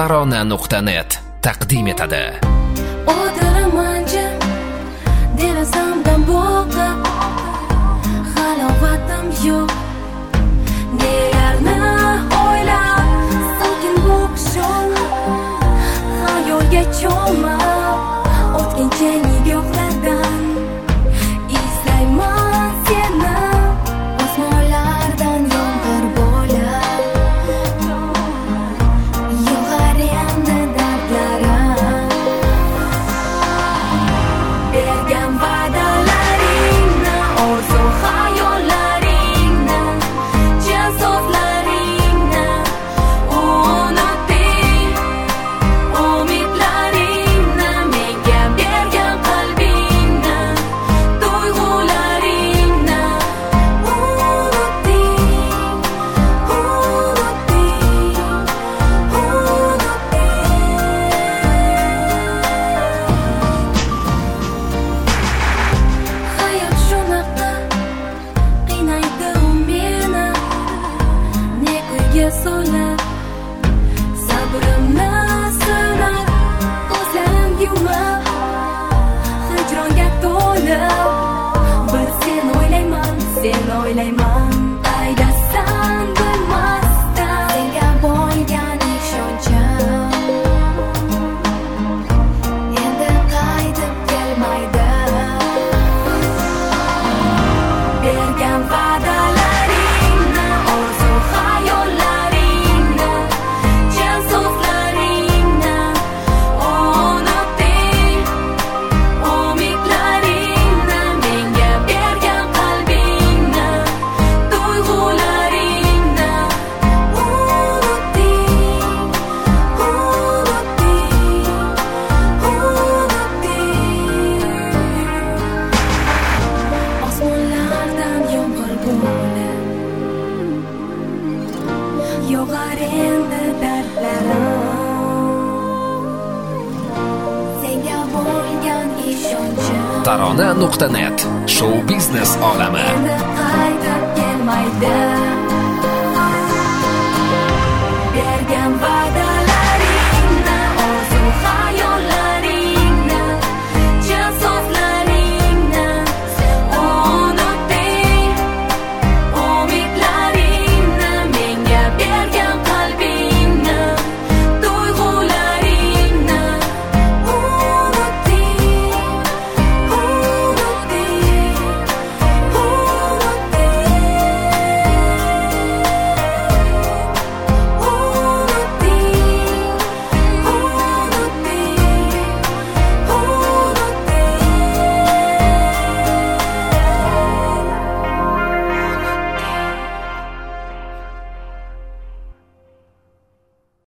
Tarona.net taqdim etadi. O'tiraman jim, derazamdan boqib, halovatim yo'q. Nelarni o'ylab, sokin o'qishim, xayolga cho'mib, o'tkinchi nigohlardan izlayman seni, osmonlardan yomg'ir bo'lib. Yog'ar endi dardlarim, bergan va'dalaringni, orzu hayollaringni, chin so'zlaringni unutding. Umidlaringni, menga bergan qalbingni, tuyg'ularingni Hayot shunaqa qiynaydi meni, ne kuyga solib, sabrimni sinab, ko'zlarim yumib, hijronga to'lib, bir sen o'ylayman, qaydasan bilmasdan, senga bo'lgan ishonchim endi qaytib kelmaydi. Bergan va'dalaringni, orzu hayollaringni, chin so'zlaringni unutding. Umidlaringni, menga bergan qalbingni, tuyg'ularingni osmonlardan yomg'ir bo'lib, yog'ar endi dardlarim, senga bo'lgan ishonchim Tarona.net show biznes olami. endi